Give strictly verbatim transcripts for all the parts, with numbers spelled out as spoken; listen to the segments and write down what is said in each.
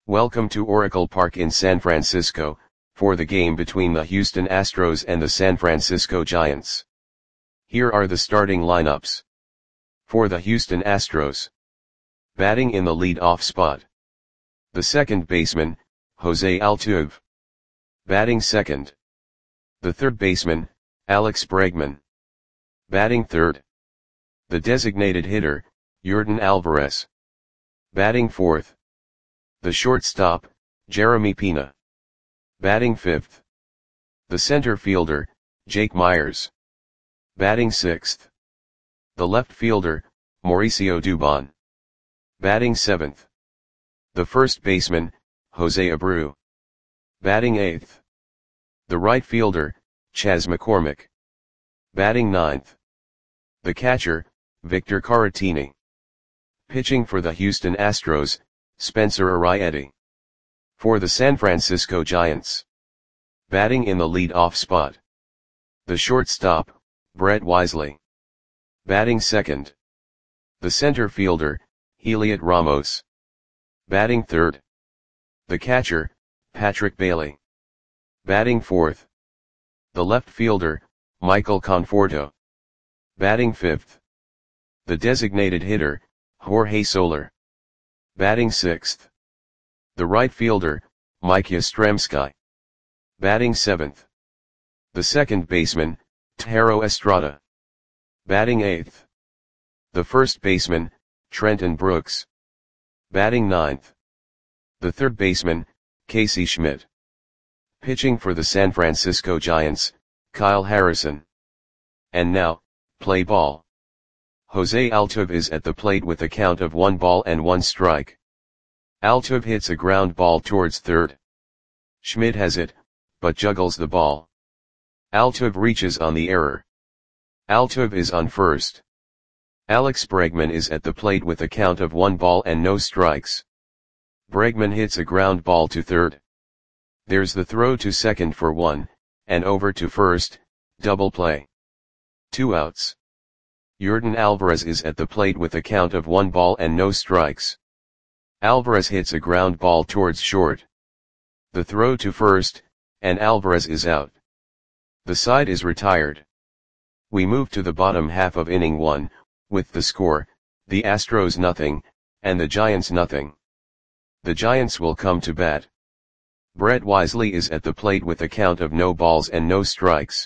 Welcome to Oracle Park in San Francisco, for the game between the Houston Astros and the San Francisco Giants. Here are the starting lineups. For the Houston Astros. Batting in the lead-off spot. The second baseman, Jose Altuve. Batting second. The third baseman, Alex Bregman. Batting third. The designated hitter, Yordan Alvarez. Batting fourth. The shortstop, Jeremy Pena. Batting fifth. The center fielder, Jake Meyers. Batting sixth. The left fielder, Mauricio Dubon. Batting seventh. The first baseman, Jose Abreu. Batting eighth. The right fielder, Chas McCormick. Batting ninth. The catcher, Victor Caratini. Pitching for the Houston Astros, Spencer Arrieta. For the San Francisco Giants. Batting in the lead-off spot. The shortstop, Brett Wisely. Batting second. The center fielder, Heliot Ramos. Batting third. The catcher, Patrick Bailey. Batting fourth. The left fielder, Michael Conforto. Batting fifth. The designated hitter, Jorge Soler. Batting sixth. The right fielder, Mike Yastrzemski. Batting seventh. The second baseman, Thairo Estrada. Batting eighth. The first baseman, Trenton Brooks. Batting ninth. The third baseman, Casey Schmidt. Pitching for the San Francisco Giants, Kyle Harrison. And now, play ball. Jose Altuve is at the plate with a count of one ball and one strike. Altuve hits a ground ball towards third. Schmidt has it, but juggles the ball. Altuve reaches on the error. Altuve is on first. Alex Bregman is at the plate with a count of one ball and no strikes. Bregman hits a ground ball to third. There's the throw to second for one, and over to first, double play. Two outs. Yordan Alvarez is at the plate with a count of one ball and no strikes. Alvarez hits a ground ball towards short. The throw to first, and Alvarez is out. The side is retired. We move to the bottom half of inning one, with the score, the Astros nothing, and the Giants nothing. The Giants will come to bat. Brett Wisely is at the plate with a count of no balls and no strikes.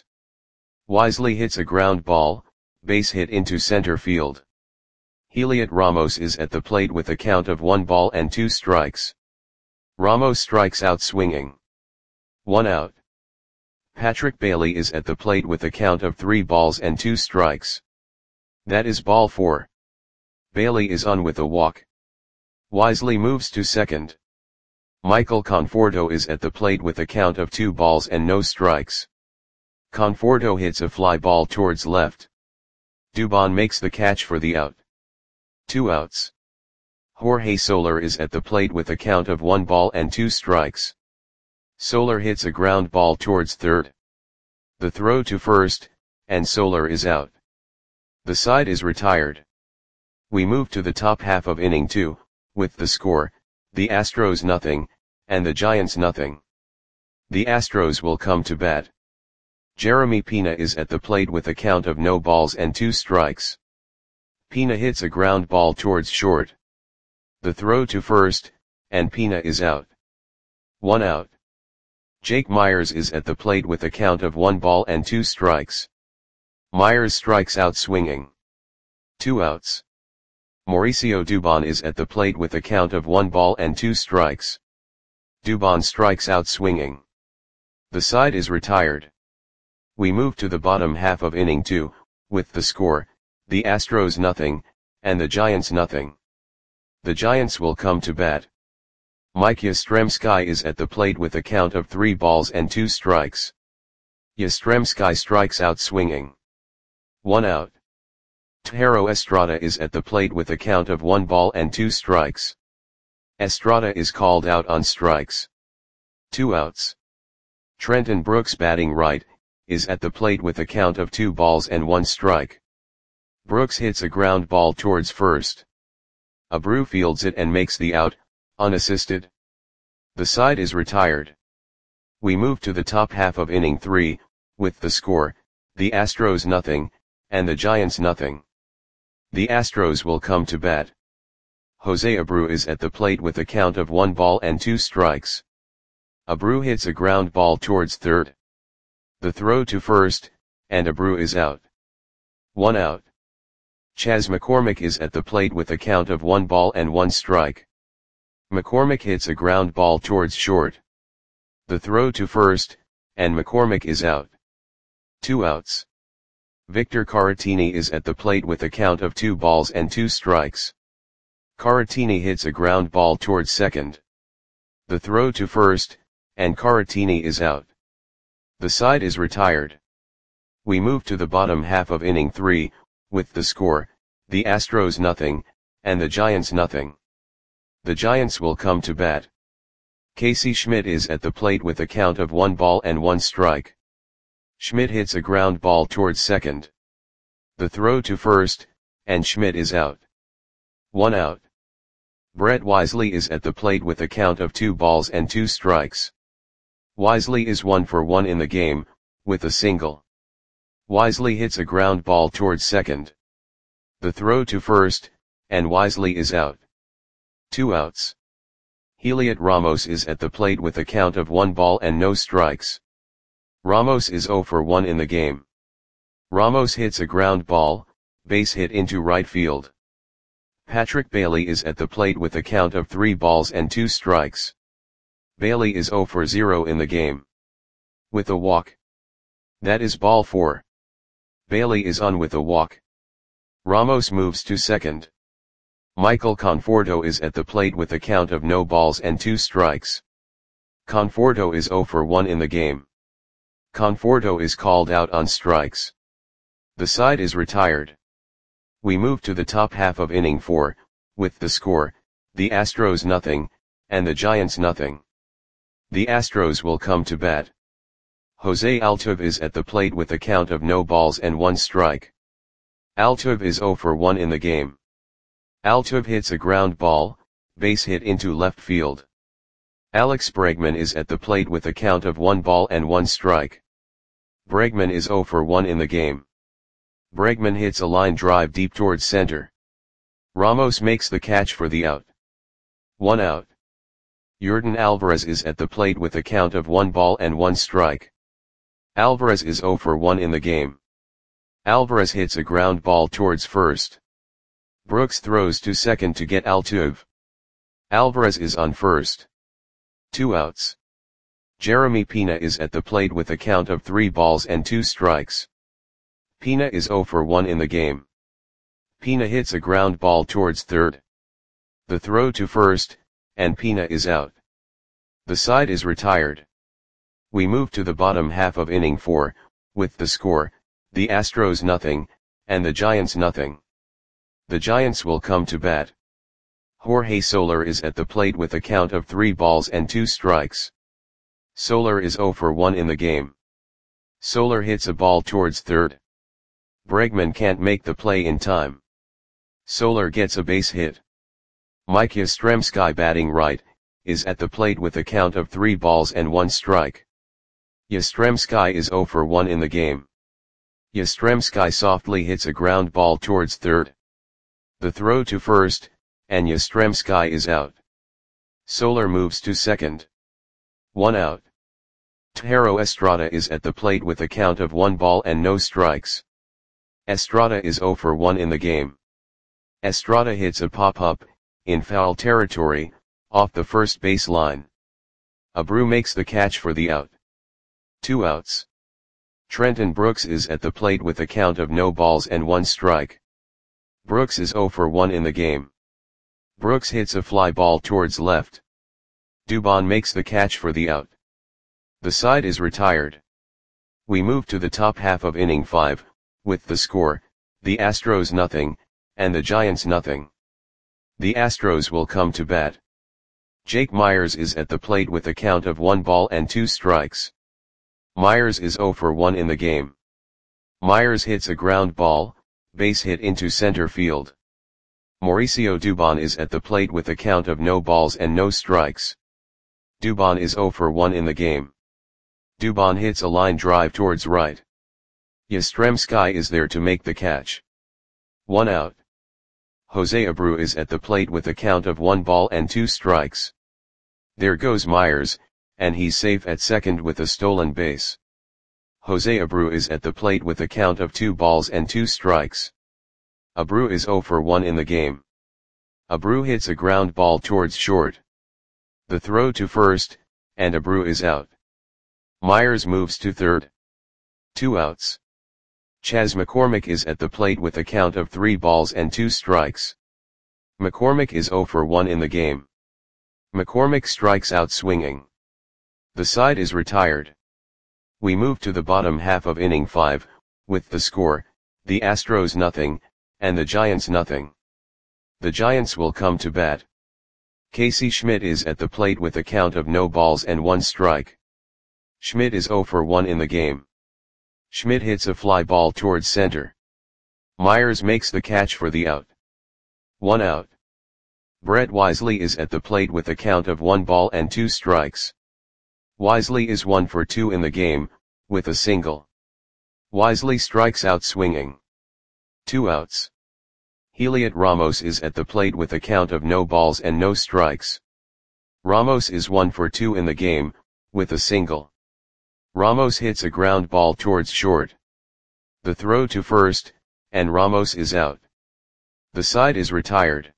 Wisely hits a ground ball, base hit into center field. Heliot Ramos is at the plate with a count of one ball and two strikes. Ramos strikes out swinging. One out. Patrick Bailey is at the plate with a count of three balls and two strikes. That is ball four. Bailey is on with a walk. Wisely moves to second. Michael Conforto is at the plate with a count of two balls and no strikes. Conforto hits a fly ball towards left. Dubon makes the catch for the out. Two outs. Jorge Soler is at the plate with a count of one ball and two strikes. Soler hits a ground ball towards third. The throw to first, and Soler is out. The side is retired. We move to the top half of inning two, with the score, the Astros nothing, and the Giants nothing. The Astros will come to bat. Jeremy Pena is at the plate with a count of no balls and two strikes. Pena hits a ground ball towards short. The throw to first, and Pena is out. One out. Jake Meyers is at the plate with a count of one ball and two strikes. Meyers strikes out swinging. Two outs. Mauricio Dubon is at the plate with a count of one ball and two strikes. Dubon strikes out swinging. The side is retired. We move to the bottom half of inning two, with the score, the Astros nothing, and the Giants nothing. The Giants will come to bat. Mike Yastrzemski is at the plate with a count of three balls and two strikes. Yastrzemski strikes out swinging. One out. Thairo Estrada is at the plate with a count of one ball and two strikes. Estrada is called out on strikes. Two outs. Trenton Brooks batting right, is at the plate with a count of two balls and one strike. Brooks hits a ground ball towards first. Abreu fields it and makes the out, unassisted. The side is retired. We move to the top half of inning three, with the score, the Astros nothing, and the Giants nothing. The Astros will come to bat. Jose Abreu is at the plate with a count of one ball and two strikes. Abreu hits a ground ball towards third. The throw to first, and Abreu is out. One out. Chas McCormick is at the plate with a count of one ball and one strike. McCormick hits a ground ball towards short. The throw to first, and McCormick is out. Two outs. Victor Caratini is at the plate with a count of two balls and two strikes. Caratini hits a ground ball towards second. The throw to first, and Caratini is out. The side is retired. We move to the bottom half of inning three, with the score, the Astros nothing, and the Giants nothing. The Giants will come to bat. Casey Schmidt is at the plate with a count of one ball and one strike. Schmidt hits a ground ball towards second. The throw to first, and Schmidt is out. One out. Brett Wisely is at the plate with a count of two balls and two strikes. Wisely is one for one in the game, with a single. Wisely hits a ground ball towards second. The throw to first, and Wisely is out. Two outs. Heliot Ramos is at the plate with a count of one ball and no strikes. Ramos is zero for one in the game. Ramos hits a ground ball, base hit into right field. Patrick Bailey is at the plate with a count of three balls and two strikes. Bailey is zero for zero in the game. With a walk. That is ball four. Bailey is on with a walk. Ramos moves to second. Michael Conforto is at the plate with a count of no balls and two strikes. Conforto is zero for one in the game. Conforto is called out on strikes. The side is retired. We move to the top half of inning four, with the score, the Astros nothing, and the Giants nothing. The Astros will come to bat. Jose Altuve is at the plate with a count of no balls and one strike. Altuve is zero for one in the game. Altuve hits a ground ball, base hit into left field. Alex Bregman is at the plate with a count of one ball and one strike. Bregman is zero for one in the game. Bregman hits a line drive deep towards center. Ramos makes the catch for the out. One out. Yordan Alvarez is at the plate with a count of one ball and one strike. Alvarez is zero for one in the game. Alvarez hits a ground ball towards first. Brooks throws to second to get Altuve. Alvarez is on first. Two outs. Jeremy Pena is at the plate with a count of three balls and two strikes. Pena is zero for one in the game. Pena hits a ground ball towards third. The throw to first, and Pena is out. The side is retired. We move to the bottom half of inning four, with the score, the Astros nothing, and the Giants nothing. The Giants will come to bat. Jorge Soler is at the plate with a count of three balls and two strikes. Soler is zero for one in the game. Soler hits a ball towards third. Bregman can't make the play in time. Soler gets a base hit. Mike Yastrzemski, batting right, is at the plate with a count of three balls and one strike. Yastrzemski is zero for one in the game. Yastrzemski softly hits a ground ball towards third. The throw to first, and Yastrzemski is out. Soler moves to second. One out. Thairo Estrada is at the plate with a count of one ball and no strikes. Estrada is zero for one in the game. Estrada hits a pop-up, in foul territory, off the first base line. Abreu makes the catch for the out. Two outs. Trenton Brooks is at the plate with a count of no balls and one strike. Brooks is zero for one in the game. Brooks hits a fly ball towards left. Dubon makes the catch for the out. The side is retired. We move to the top half of inning five, with the score, the Astros nothing, and the Giants nothing. The Astros will come to bat. Jake Myers is at the plate with a count of one ball and two strikes. Myers is zero for one in the game. Myers hits a ground ball, base hit into center field. Mauricio Dubon is at the plate with a count of no balls and no strikes. Dubon is zero for one in the game. Dubon hits a line drive towards right. Yastrzemski is there to make the catch. One out. Jose Abreu is at the plate with a count of one ball and two strikes. There goes Myers, and he's safe at second with a stolen base. Jose Abreu is at the plate with a count of two balls and two strikes. Abreu is zero for one in the game. Abreu hits a ground ball towards short. The throw to first, and Abreu is out. Myers moves to third. Two outs. Chas McCormick is at the plate with a count of three balls and two strikes. McCormick is zero for one in the game. McCormick strikes out swinging. The side is retired. We move to the bottom half of inning five, with the score, the Astros nothing, and the Giants nothing. The Giants will come to bat. Casey Schmidt is at the plate with a count of no balls and one strike. Schmidt is zero for one in the game. Schmidt hits a fly ball towards center. Myers makes the catch for the out. One out. Brett Wisely is at the plate with a count of one ball and two strikes. Wisely is one for two in the game, with a single. Wisely strikes out swinging. Two outs. Heliot Ramos is at the plate with a count of no balls and no strikes. Ramos is one for two in the game, with a single. Ramos hits a ground ball towards short. The throw to first, and Ramos is out. The side is retired.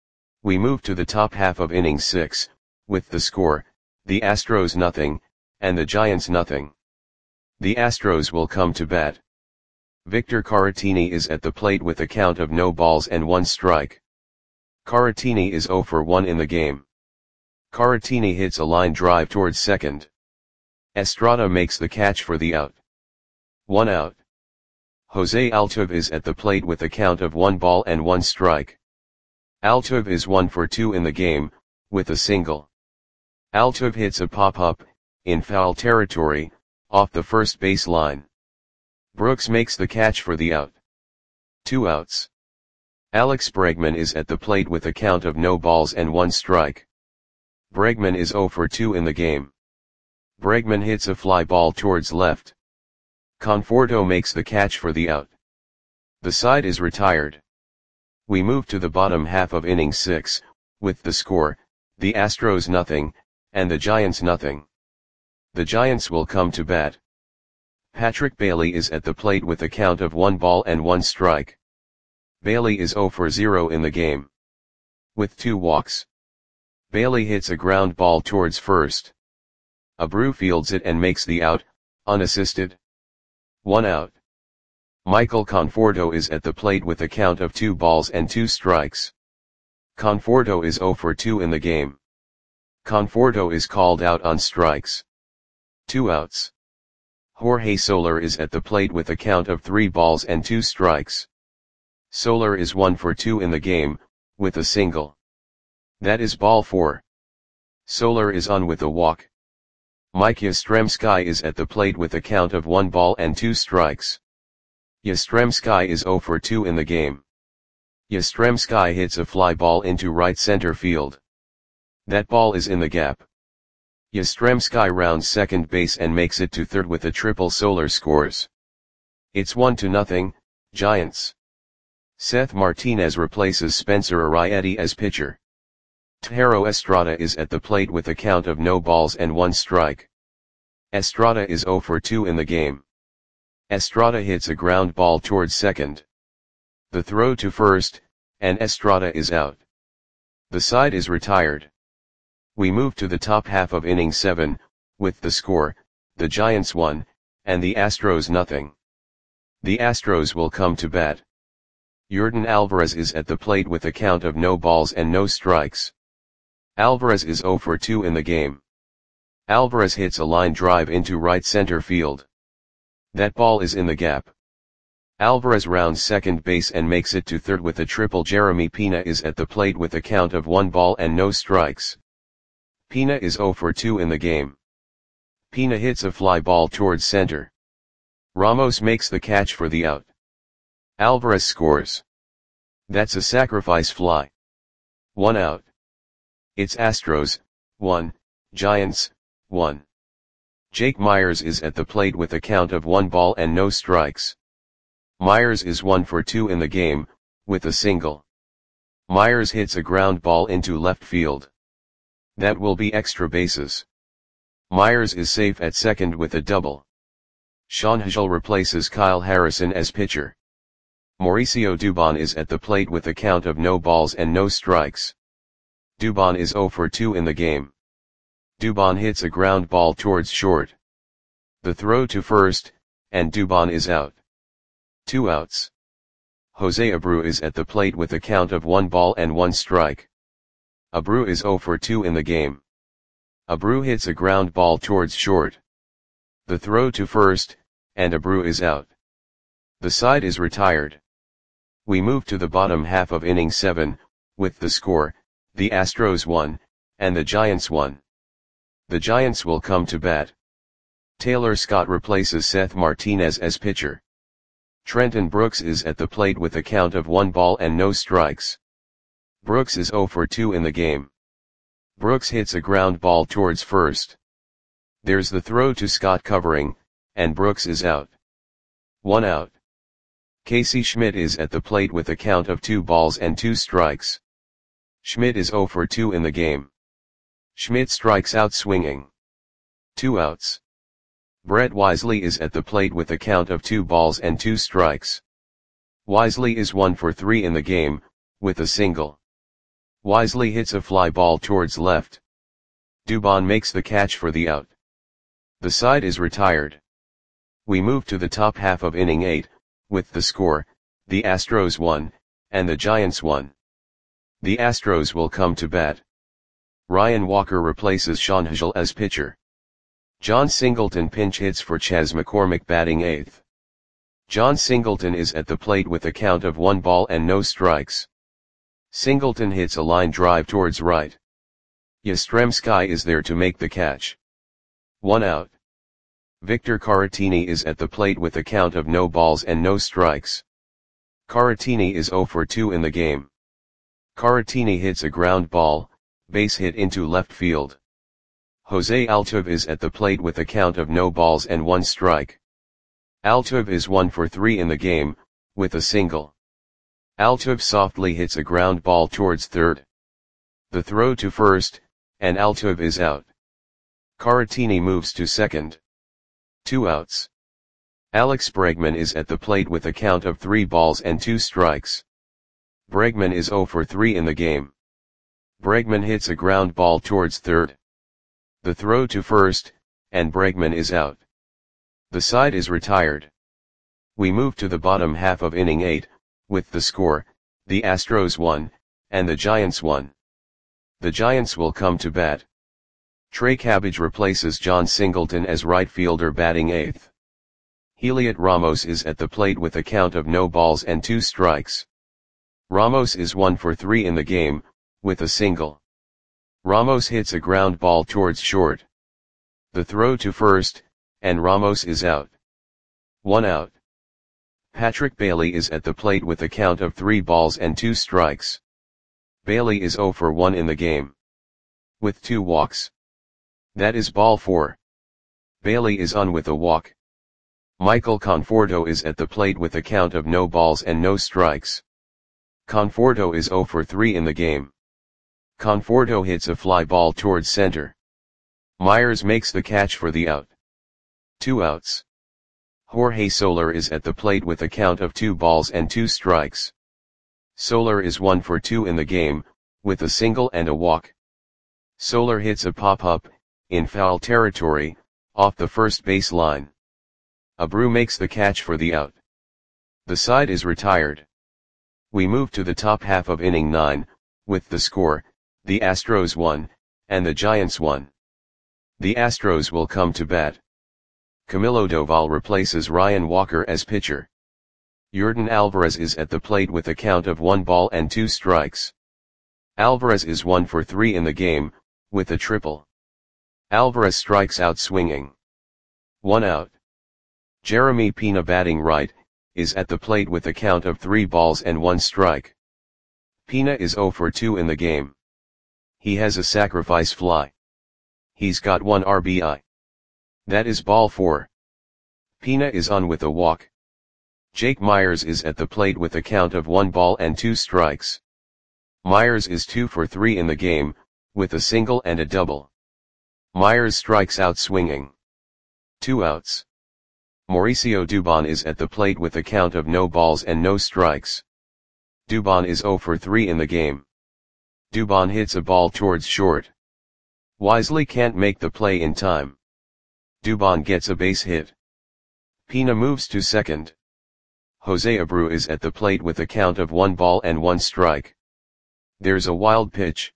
We move to the top half of inning six, with the score, the Astros nothing, and the Giants nothing. The Astros will come to bat. Victor Caratini is at the plate with a count of no balls and one strike. Caratini is zero for one in the game. Caratini hits a line drive towards second. Estrada makes the catch for the out. One out. Jose Altuve is at the plate with a count of one ball and one strike. Altuve is one for two in the game, with a single. Altuve hits a pop-up, in foul territory, off the first base line. Brooks makes the catch for the out. Two outs. Alex Bregman is at the plate with a count of no balls and one strike. Bregman is zero for two in the game. Bregman hits a fly ball towards left. Conforto makes the catch for the out. The side is retired. We move to the bottom half of inning six, with the score, the Astros nothing, and the Giants nothing. The Giants will come to bat. Patrick Bailey is at the plate with a count of one ball and one strike. Bailey is zero for zero in the game. With two walks. Bailey hits a ground ball towards first. Abreu fields it and makes the out, unassisted. One out. Michael Conforto is at the plate with a count of two balls and two strikes. Conforto is zero for two in the game. Conforto is called out on strikes. Two outs. Jorge Soler is at the plate with a count of three balls and two strikes. Soler is one for two in the game, with a single. That is ball four. Soler is on with a walk. Mike Yastrzemski is at the plate with a count of one ball and two strikes. Yastrzemski is zero for two in the game. Yastrzemski hits a fly ball into right center field. That ball is in the gap. Yastrzemski rounds second base and makes it to third with a triple. Soler scores. It's one to nothing, Giants. Seth Martinez replaces Spencer Arrieta as pitcher. Thairo Estrada is at the plate with a count of no balls and one strike. Estrada is zero for two in the game. Estrada hits a ground ball towards second. The throw to first, and Estrada is out. The side is retired. We move to the top half of inning seven, with the score, the Giants one, and the Astros nothing. The Astros will come to bat. Yordan Alvarez is at the plate with a count of no balls and no strikes. Alvarez is zero for two in the game. Alvarez hits a line drive into right center field. That ball is in the gap. Alvarez rounds second base and makes it to third with a triple. Jeremy Pena is at the plate with a count of one ball and no strikes. Pena is zero for two in the game. Pena hits a fly ball towards center. Ramos makes the catch for the out. Alvarez scores. That's a sacrifice fly. One out. It's Astros, one, Giants, one. Jake Myers is at the plate with a count of one ball and no strikes. Myers is one for two in the game, with a single. Myers hits a ground ball into left field. That will be extra bases. Myers is safe at second with a double. Sean Hagel replaces Kyle Harrison as pitcher. Mauricio Dubon is at the plate with a count of no balls and no strikes. Dubon is zero for two in the game. Dubon hits a ground ball towards short. The throw to first, and Dubon is out. Two outs. Jose Abreu is at the plate with a count of one ball and one strike. Abreu is zero for two in the game. Abreu hits a ground ball towards short. The throw to first, and Abreu is out. The side is retired. We move to the bottom half of inning seven, with the score, the Astros won, and the Giants won. The Giants will come to bat. Taylor Scott replaces Seth Martinez as pitcher. Trenton Brooks is at the plate with a count of one ball and no strikes. Brooks is zero for two in the game. Brooks hits a ground ball towards first. There's the throw to Scott covering, and Brooks is out. One out. Casey Schmidt is at the plate with a count of two balls and two strikes. Schmidt is zero for two in the game. Schmidt strikes out swinging. Two outs. Brett Wisely is at the plate with a count of two balls and two strikes. Wisely is one for three in the game, with a single. Wisely hits a fly ball towards left. Dubon makes the catch for the out. The side is retired. We move to the top half of inning eight, with the score, the Astros won, and the Giants won. The Astros will come to bat. Ryan Walker replaces Sean Hagel as pitcher. John Singleton pinch hits for Chas McCormick batting eighth. John Singleton is at the plate with a count of one ball and no strikes. Singleton hits a line drive towards right. Yastrzemski is there to make the catch. One out. Victor Caratini is at the plate with a count of no balls and no strikes. Caratini is zero for two in the game. Caratini hits a ground ball, base hit into left field. Jose Altuve is at the plate with a count of no balls and one strike. Altuve is one for three in the game, with a single. Altuve softly hits a ground ball towards third. The throw to first, and Altuve is out. Caratini moves to second. Two outs. Alex Bregman is at the plate with a count of three balls and two strikes. Bregman is zero for three in the game. Bregman hits a ground ball towards third. The throw to first, and Bregman is out. The side is retired. We move to the bottom half of inning eight, with the score, the Astros won, and the Giants won. The Giants will come to bat. Trey Cabbage replaces John Singleton as right fielder batting eighth. Heliot Ramos is at the plate with a count of no balls and two strikes. Ramos is one for three in the game, with a single. Ramos hits a ground ball towards short. The throw to first, and Ramos is out. One out. Patrick Bailey is at the plate with a count of three balls and two strikes. Bailey is zero for one in the game. With two walks. That is ball four. Bailey is on with a walk. Michael Conforto is at the plate with a count of no balls and no strikes. Conforto is zero for three in the game. Conforto hits a fly ball towards center. Myers makes the catch for the out. Two outs. Jorge Soler is at the plate with a count of two balls and two strikes. Soler is one for two in the game, with a single and a walk. Soler hits a pop-up, in foul territory, off the first base line. Abreu makes the catch for the out. The side is retired. We move to the top half of inning nine, with the score, the Astros won, and the Giants won. The Astros will come to bat. Camilo Doval replaces Ryan Walker as pitcher. Yordan Alvarez is at the plate with a count of one ball and two strikes. Alvarez is one for three in the game, with a triple. Alvarez strikes out swinging. One out. Jeremy Pena batting right, is at the plate with a count of three balls and one strike. Pena is zero for two in the game. He has a sacrifice fly. He's got one R B I. That is ball four. Pina is on with a walk. Jake Myers is at the plate with a count of one ball and two strikes. Myers is two for three in the game, with a single and a double. Myers strikes out swinging. Two outs. Mauricio Dubon is at the plate with a count of no balls and no strikes. Dubon is zero for three in the game. Dubon hits a ball towards short. Wisely can't make the play in time. Dubon gets a base hit. Pina moves to second. Jose Abreu is at the plate with a count of one ball and one strike. There's a wild pitch.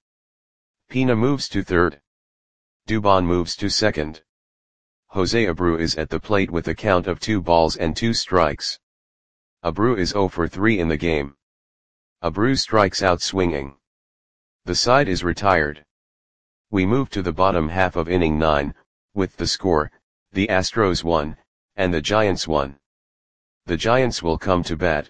Pina moves to third. Dubon moves to second. Jose Abreu is at the plate with a count of two balls and two strikes. Abreu is zero for three in the game. Abreu strikes out swinging. The side is retired. We move to the bottom half of inning nine, with the score, the Astros won, and the Giants won. The Giants will come to bat.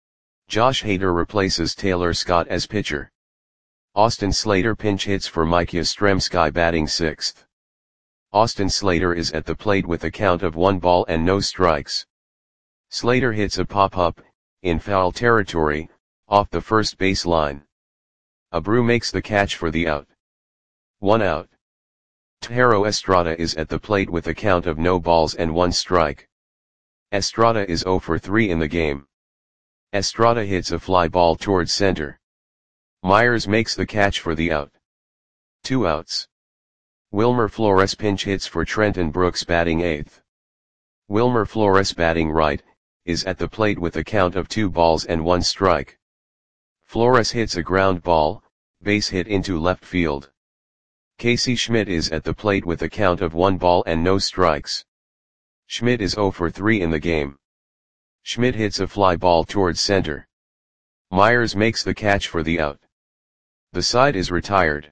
Josh Hader replaces Taylor Scott as pitcher. Austin Slater pinch hits for Mike Yastrzemski batting sixth. Austin Slater is at the plate with a count of one ball and no strikes. Slater hits a pop-up, in foul territory, off the first base line. Abreu makes the catch for the out. One out. Thairo Estrada is at the plate with a count of no balls and one strike. Estrada is zero for three in the game. Estrada hits a fly ball towards center. Myers makes the catch for the out. Two outs. Wilmer Flores pinch hits for Trenton Brooks batting eighth. Wilmer Flores batting right, is at the plate with a count of two balls and one strike. Flores hits a ground ball, base hit into left field. Casey Schmidt is at the plate with a count of one ball and no strikes. Schmidt is zero for three in the game. Schmidt hits a fly ball towards center. Myers makes the catch for the out. The side is retired.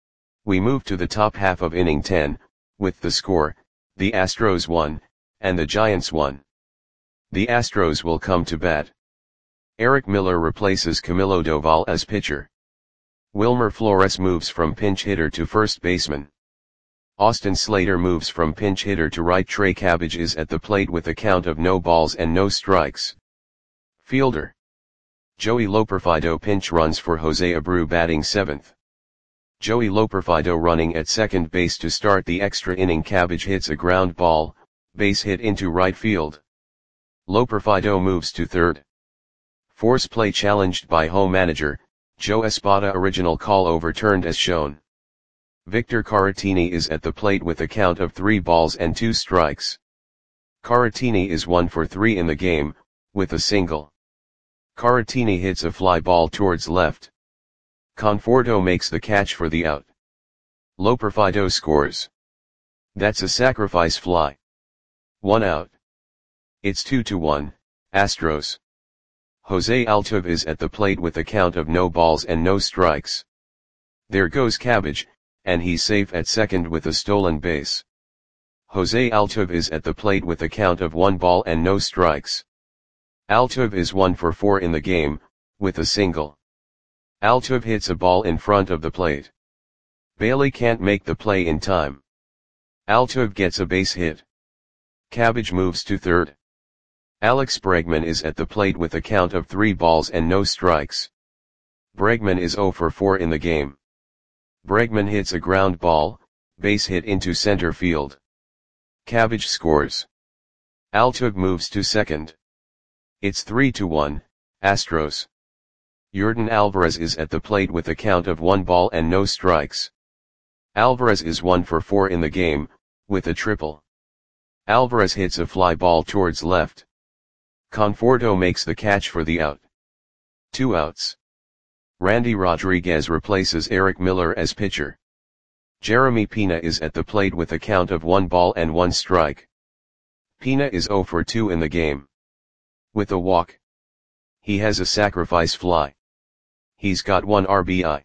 We move to the top half of inning ten, with the score, the Astros won, and the Giants won. The Astros will come to bat. Eric Miller replaces Camilo Doval as pitcher. Wilmer Flores moves from pinch hitter to first baseman. Austin Slater moves from pinch hitter to right. Trey Cabbage is at the plate with a count of no balls and no strikes. Fielder. Joey Loperfido pinch runs for Jose Abreu batting seventh. Joey Loperfido running at second base to start the extra inning. Cabbage hits a ground ball, base hit into right field. Loperfido moves to third. Force play challenged by home manager, Joe Espada. Original call overturned as shown. Victor Caratini is at the plate with a count of three balls and two strikes. Caratini is one for three in the game, with a single. Caratini hits a fly ball towards left. Conforto makes the catch for the out. Loperfido scores. That's a sacrifice fly. One out. It's two to one, Astros. Jose Altuve is at the plate with a count of no balls and no strikes. There goes Cabbage, and he's safe at second with a stolen base. Jose Altuve is at the plate with a count of one ball and no strikes. Altuve is one for four in the game, with a single. Altuve hits a ball in front of the plate. Bailey can't make the play in time. Altuve gets a base hit. Cabbage moves to third. Alex Bregman is at the plate with a count of three balls and no strikes. Bregman is zero for four in the game. Bregman hits a ground ball, base hit into center field. Cabbage scores. Altuve moves to second. It's three to one, Astros. Yordan Alvarez is at the plate with a count of one ball and no strikes. Alvarez is one for four in the game, with a triple. Alvarez hits a fly ball towards left. Conforto makes the catch for the out. Two outs. Randy Rodriguez replaces Eric Miller as pitcher. Jeremy Pina is at the plate with a count of one ball and one strike. Pina is zero for two in the game. With a walk. He has a sacrifice fly. He's got one R B I.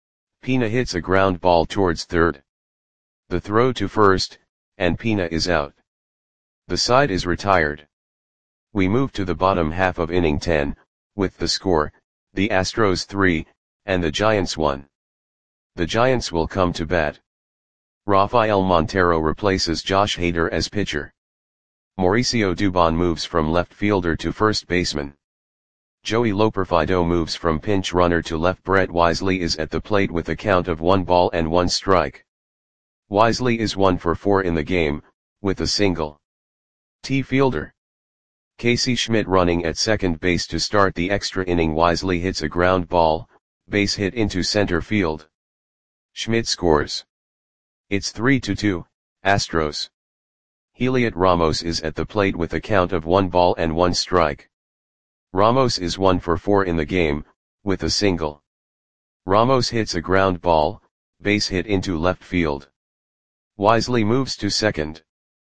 Pina hits a ground ball towards third. The throw to first, and Pina is out. The side is retired. We move to the bottom half of inning ten, with the score, the Astros three, and the Giants one. The Giants will come to bat. Rafael Montero replaces Josh Hader as pitcher. Mauricio Dubon moves from left fielder to first baseman. Joey Loperfido moves from pinch runner to left. Brett Wisely is at the plate with a count of one ball and one strike. Wisely is one for four in the game, with a single. T fielder Casey Schmidt running at second base to start the extra inning. Wisely hits a ground ball, base hit into center field. Schmidt scores. It's three to two, Astros. Heliot Ramos is at the plate with a count of one ball and one strike. Ramos is one for four in the game, with a single. Ramos hits a ground ball, base hit into left field. Wisely moves to second.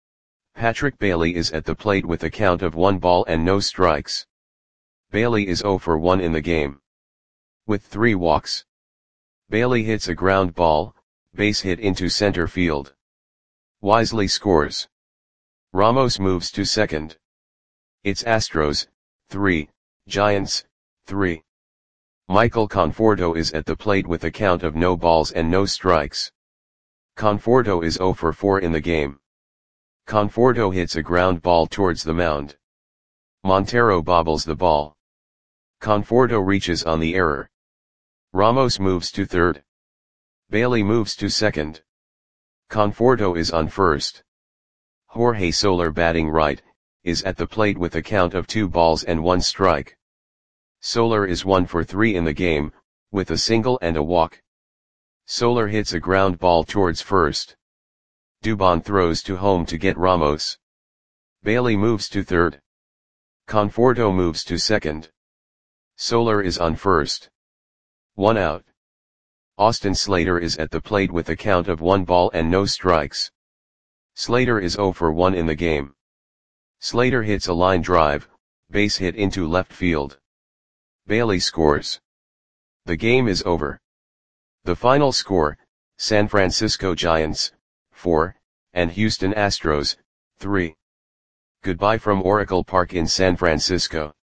Patrick Bailey is at the plate with a count of one ball and no strikes. Bailey is zero for one in the game, with three walks. Bailey hits a ground ball, base hit into center field. Wisely scores. Ramos moves to second. It's Astros, three, Giants, three. Michael Conforto is at the plate with a count of no balls and no strikes. Conforto is zero for four in the game. Conforto hits a ground ball towards the mound. Montero bobbles the ball. Conforto reaches on the error. Ramos moves to third. Bailey moves to second. Conforto is on first. Jorge Soler, batting right, is at the plate with a count of two balls and one strike. Soler is one for three in the game, with a single and a walk. Soler hits a ground ball towards first. Dubon throws to home to get Ramos. Bailey moves to third. Conforto moves to second. Soler is on first. One out. Austin Slater is at the plate with a count of one ball and no strikes. Slater is zero for one in the game. Slater hits a line drive, base hit into left field. Bailey scores. The game is over. The final score, San Francisco Giants, four, and Houston Astros, three. Goodbye from Oracle Park in San Francisco.